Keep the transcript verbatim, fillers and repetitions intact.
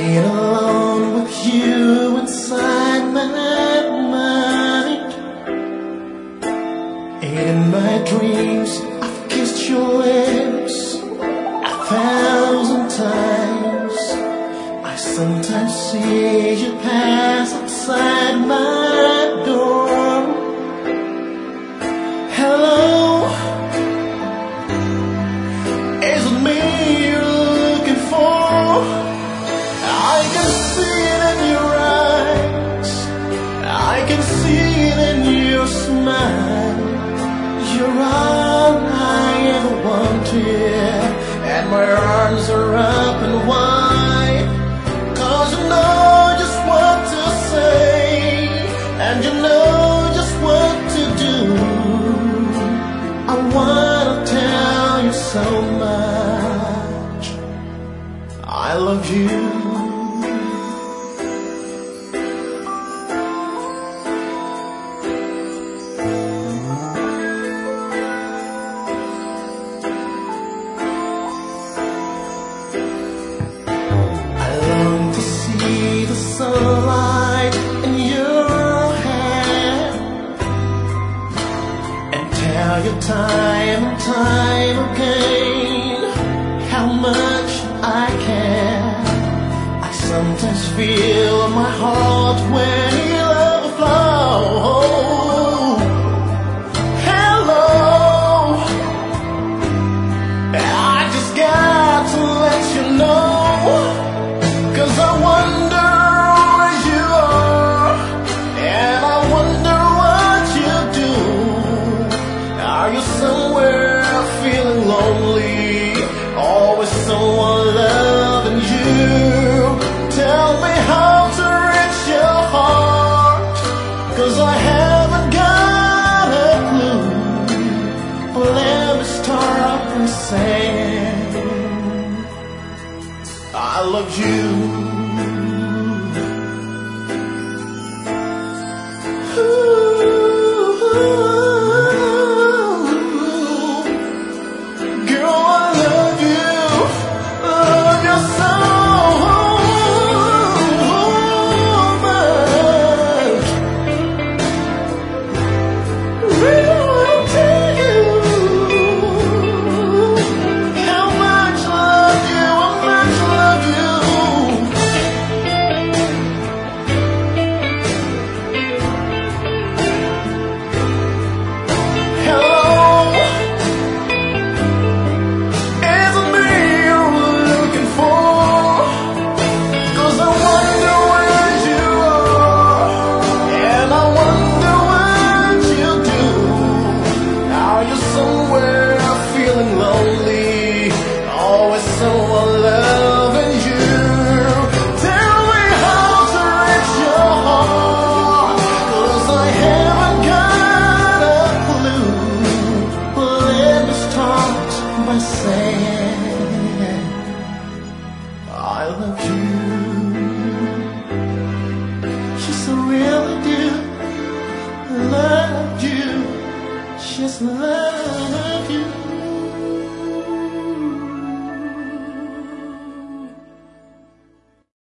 being alone with you inside my mind. And in my dreams I've kissed your lips a thousand times. I sometimes see you pass outside my door. Hello, is it me you're looking for? I can see it in your eyes, I can see it in your smile. You're all I ever wanted, and my arms are up and wide. Cause you know just what to say, and you know just what to do. I wanna tell you so much, I love you. Sunlight in your hair, and tell you time and time again how much I care. I sometimes feel my heart when you overflow. Hello, I just got to let you know, 'cause I wonder somewhere feeling lonely, always someone loving you. Tell me how to reach your heart, 'cause I haven't got a clue. But let me start from saying I love you. Ooh. I love you. Yes, I really do love you. Just love you.